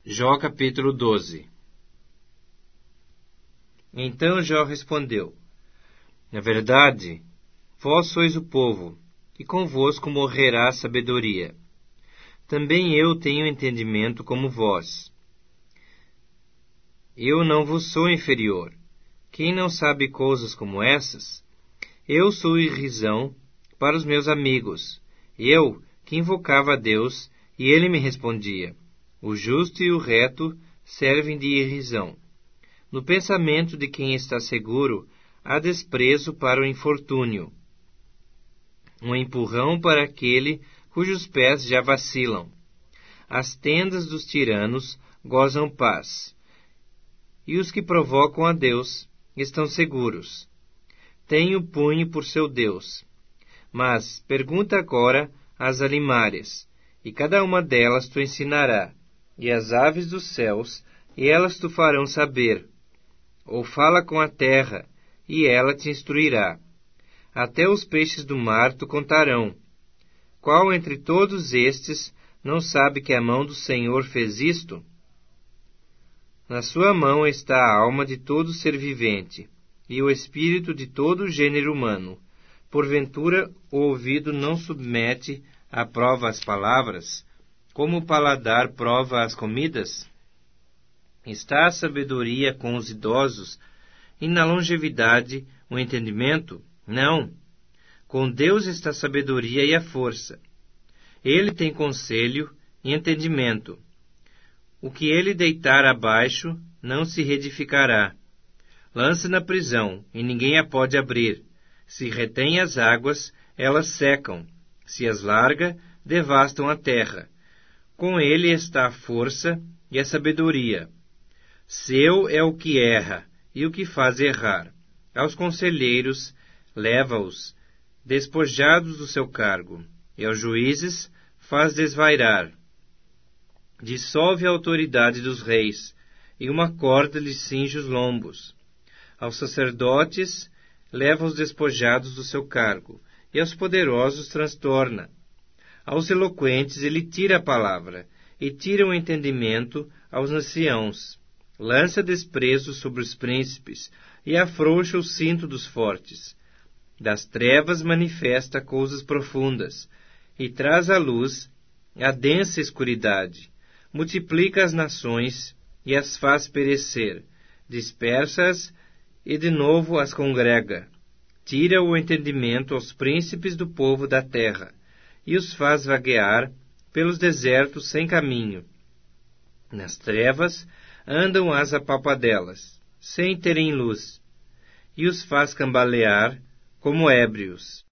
Jó capítulo 12. Então Jó respondeu: Na verdade, vós sois o povo, e convosco morrerá a sabedoria. Também eu tenho entendimento como vós. Eu não vos sou inferior. Quem não sabe coisas como essas? Eu sou irrisão para os meus amigos. Eu, que invocava a Deus, e ele me respondia. O justo e o reto servem de irrisão. No pensamento de quem está seguro, há desprezo para o infortúnio. Um empurrão para aquele cujos pés já vacilam. As tendas dos tiranos gozam paz, e os que provocam a Deus estão seguros. Tem o punho por seu Deus. Mas pergunta agora às alimárias, e cada uma delas tu ensinará, e as aves dos céus, e elas tu farão saber. Ou fala com a terra, e ela te instruirá. Até os peixes do mar tu contarão. Qual entre todos estes não sabe que a mão do Senhor fez isto? Na sua mão está a alma de todo ser vivente, e o espírito de todo o gênero humano. Porventura o ouvido não submete à prova as palavras, como o paladar prova as comidas? Está a sabedoria com os idosos, e na longevidade o entendimento? Não. Com Deus está a sabedoria e a força. Ele tem conselho e entendimento. O que ele deitar abaixo não se reedificará. Lança na prisão, e ninguém a pode abrir. Se retém as águas, elas secam. Se as larga, devastam a terra. Com ele está a força e a sabedoria. Seu é o que erra e o que faz errar. Aos conselheiros, leva-os, despojados do seu cargo, e aos juízes faz desvairar. Dissolve a autoridade dos reis, e uma corda lhes cinge os lombos. Aos sacerdotes, leva os despojados do seu cargo, e aos poderosos transtorna. Aos eloquentes ele tira a palavra, e tira o entendimento aos anciãos. Lança desprezo sobre os príncipes, e afrouxa o cinto dos fortes. Das trevas manifesta coisas profundas, e traz à luz a densa escuridade. Multiplica as nações, e as faz perecer. Dispersa-as, e de novo as congrega. Tira o entendimento aos príncipes do povo da terra, e os faz vaguear pelos desertos sem caminho. Nas trevas andam as apalpadelas, sem terem luz, e os faz cambalear como ébrios.